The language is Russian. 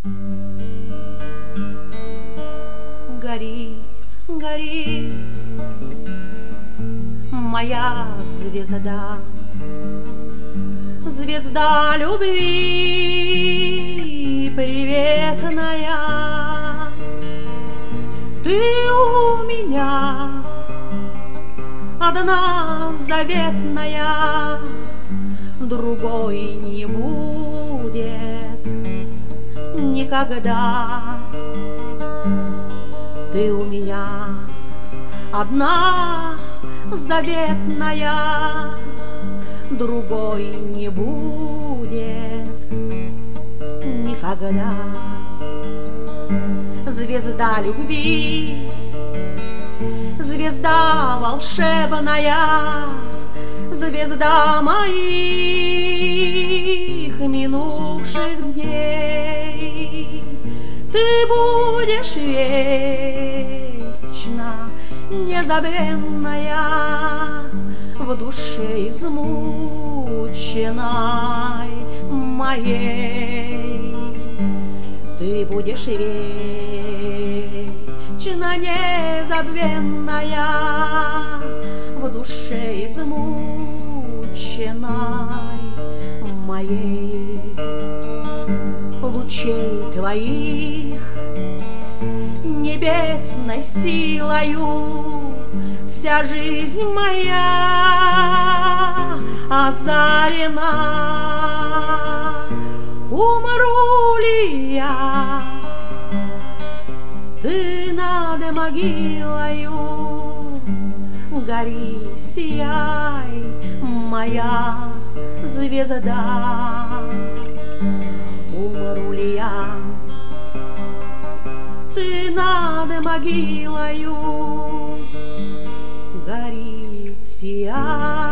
Гори, гори, моя звезда, звезда любви приветная. Ты у меня одна заветная, другой не будет никогда. Ты у меня одна заветная, другой не будет никогда. Звезда любви, звезда волшебная, звезда моих минувших дней. Ты будешь вечно незабвенная в душе измученной моей. Ты будешь вечно незабвенная в душе измученной моей. Лучей твоих небесной силою вся жизнь моя озарена. Умру ли я, ты над могилою гори, сияй, моя звезда. Умру ли я, ты над могилою гори, сияй.